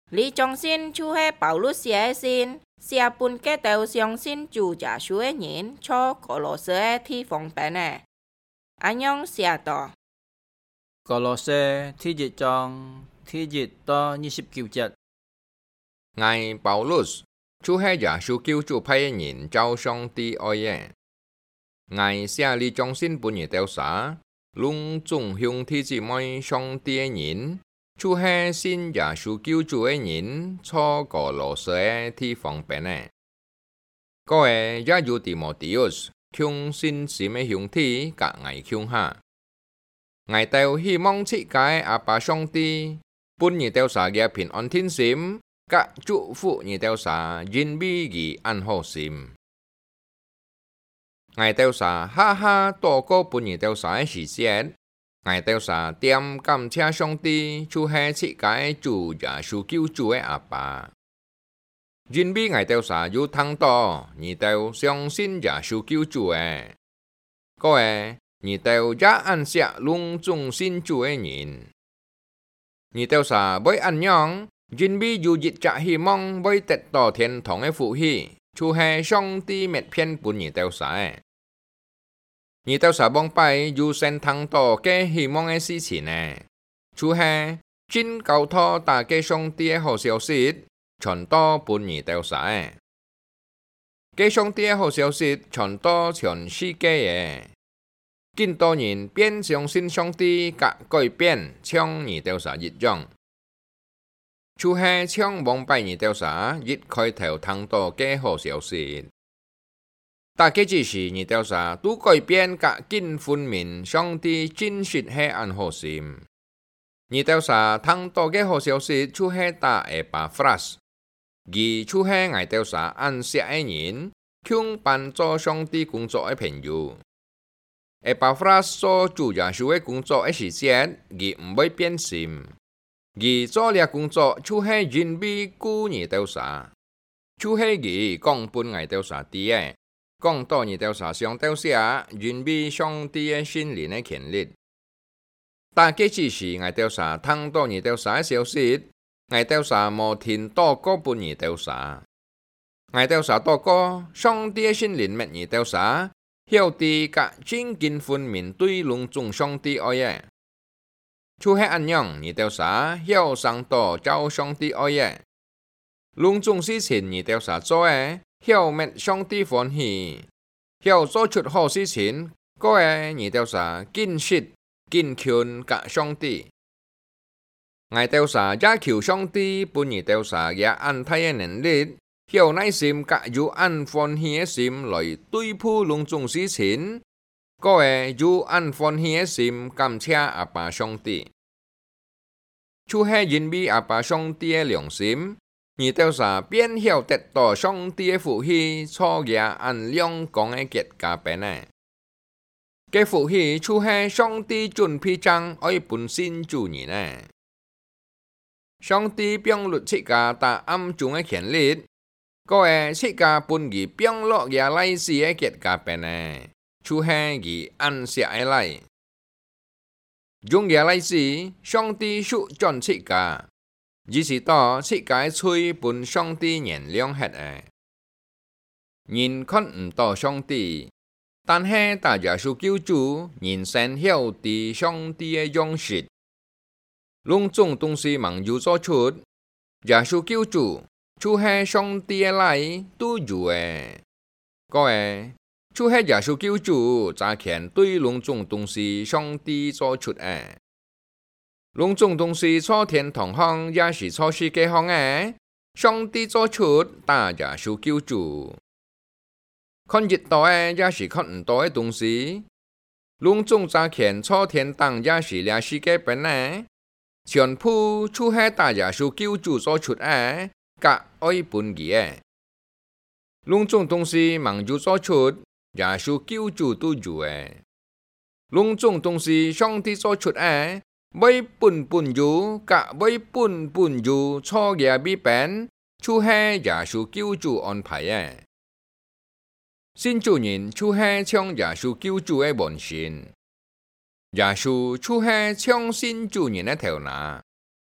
李忠信就是保罗写的信，写本给到相信主耶稣的人，坐俄羅斯的地方便的。安樣寫道： 歌羅西第一章第1到29節。 我保羅就是耶穌救主派的人，照上帝愛的。我寫李忠信本日調查，攏總向弟姊妹上帝的人，就是信耶穌救主的人，坐俄羅斯的地方便的。各位也有提摩提烏向信心的兄弟，甲我向下。我都希望世界阿爸上帝本日調查嘅平安天心，甲祝福日調查人美嘅安好心。我調查哈哈多個本日調查嘅時節，我調查點感謝上帝，就是世界主耶穌救主嘅阿爸。人美我調查有通多，你都相信耶穌救主嘅，各位。你都也按下攏總信主的人，你都是為安樣，人美有一隻希望為得到天堂的福氣，就是上帝滅騙本你都是。你都是望拜有神通多嘅希望的事情呢，就是真交託大家上帝的好消息，傳到本你都是。嘅上帝的好消息傳到全世界嘅。更多人變相信上帝，甲改變，像二調查一樣，就是像王拜二調查一開頭聽到嘅好消息。大家只是二調查都改變，甲更分明上帝真實係安好心。二調查聽到嘅好消息，就是大下巴弗拉斯，而就是二調查安息嘅人，向幫助上帝工作嘅朋友。下巴弗拉斯做主耶穌嘅工作嘅時節，佢唔會變心。佢做呢工作就是人美故二調查，就是佢講本二調查啲嘅，講到二調查上調查人美上帝嘅心靈嘅權利。大家只是二調查聽到二調查嘅消息，二調查冇聽到過本二調查，二調查到過上帝嘅心靈乜二調查。曉得甲真經分明對攏總上帝愛嘅，就是安樣二調查曉上道照上帝愛嘅，攏總事情二調查做嘅，曉滅上帝歡喜，曉做出好事情，個嘅二調查堅實堅強甲上帝，二調查也求上帝本二調查也安泰嘅能力。曉耐心甲有安歡喜嘅心來對付攏總事情，個會有安歡喜嘅心感謝阿爸上帝，就是人美阿爸上帝嘅良心，而調查便曉得到上帝嘅福氣，錯嘅按兩講嘅結果變嘅。嘅福氣就是上帝準備將愛本身主人嘅，上帝並律切個大暗中嘅權利。個個世界本佢變落嘅來世嘅結果變呢，就是佢安息嘅來，用嘅來世，上帝屬全世界，而是到世界吹本上帝原諒hết嘅，人看唔到上帝，但係大耶穌救主，人生曉得上帝嘅樣式，攏總東西忙要做出，耶穌救主。就是上帝嘅來都有嘅，各位，就是耶穌救主揸權對攏總東西上帝做出嘅，攏總東西錯天堂行也是錯世界行嘅，上帝做出大耶穌救主，看得到嘅也是看唔到嘅東西，攏總揸權錯天堂也是倆世界本嘅，全部就是大耶穌救主做出嘅。甲愛本義嘅，攏總東西忙就做出，耶穌救主都有嘅。攏總東西上帝做出嘅，每本有，甲每本有錯嘅必變，就是耶穌救主安排嘅。信主人就是像耶穌救主嘅門神，耶穌就是像信主人嘅頭腦。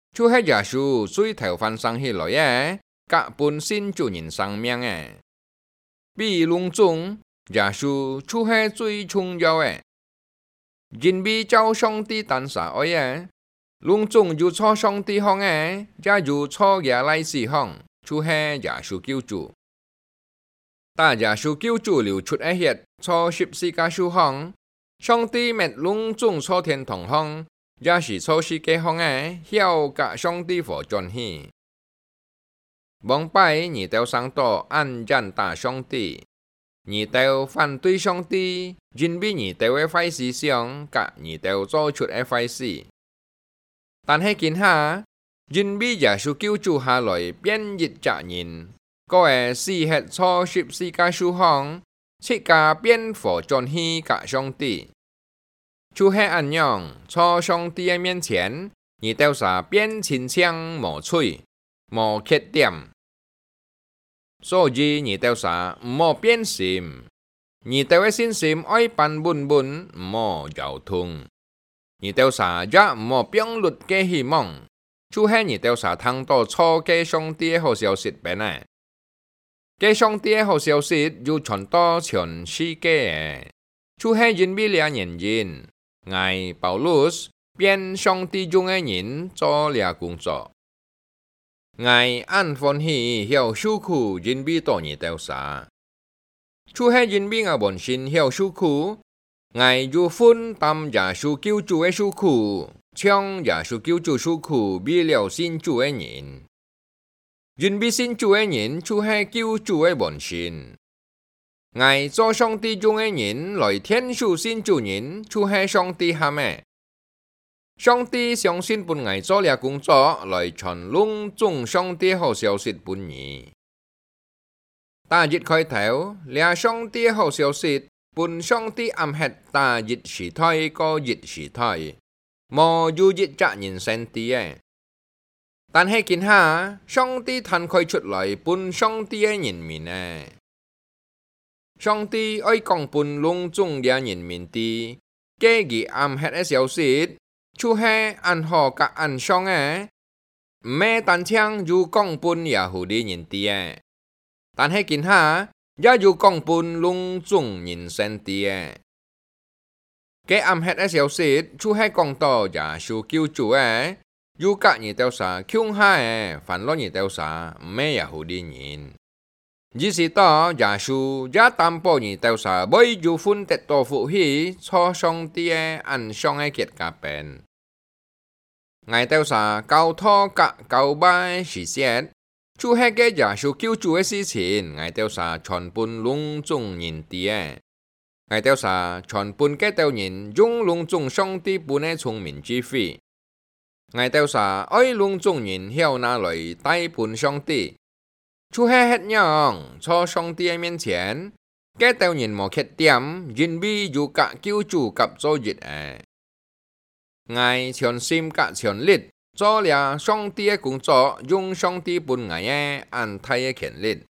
就是耶穌最頭翻生起來嘅，甲本身主人生命嘅。比隆中，耶穌就是最重要嘅。人比照上帝誕生愛嘅，隆中有錯上帝行嘅，也有錯耶來斯行，就是耶穌救主。但耶穌救主流出嘅血，錯十字架受行，上帝滅隆中錯天堂行。也是錯世界行嘅，曉甲上帝和尊喜。望拜二道上道按人打上帝，二道反對上帝，因為二道嘅壞思想，甲二道做出嘅壞事。但係見下，因為耶穌救主下來變異責任，個嘅死喺錯十字架受行，切家變和尊喜甲上帝。就是按樣，錯上帝嘅面前，二道啥變清清無罪、無缺點，所以二道啥唔好變心，二道嘅信心愛辦本本唔好搖動，二道啥也唔好變律嘅希望，就是二道啥聽到錯嘅上帝嘅好消息變呢？嘅上帝嘅好消息要傳到全世界嘅，就是因為兩原因。我保羅變上帝中嘅人做了工作，我按歡喜曉受苦，因為多二道啥，就是因為我本身曉受苦，我要分擔耶穌救主嘅受苦，像耶穌救主受苦為了信主嘅人，因為信主嘅人就是救主嘅本身。我做上帝中嘅人來天主信主人，就是上帝喊嘅。上帝相信本我做了工作，來傳隆中上帝好消息本你。大日開頭，了上帝好消息，本上帝暗黑大日時代個日時代，無有日責任上帝嘅。但係見下，上帝攤開出來，本上帝嘅人民嘅。上帝愛講本隆中嘅人民啲，基於暗黑嘅消息，就是按好甲按上嘅，唔係單槍要講本耶穌啲人啲嘅，但係見下也要講本隆中人生啲嘅。嘅暗黑嘅消息，就是講到耶穌救主嘅，要甲二道啥強下嘅，煩惱二道啥唔係耶穌啲人。意思到耶穌也擔保二道啥每要分得到福氣，錯上帝嘅按上嘅結果變。二道啥交託甲交拜實現，就是嘅耶穌救主嘅事情，二道啥傳本隆中人啲嘅，二道啥傳本嘅道人用隆中上帝本嘅聰明智慧，二道啥愛隆中人曉拿來帶本上帝。就是迄樣，錯上帝嘅面前，嘅道人無缺點，因為有甲救主甲做日誒。我全心甲全力做了上帝嘅工作，用上帝本我嘅安泰嘅權力。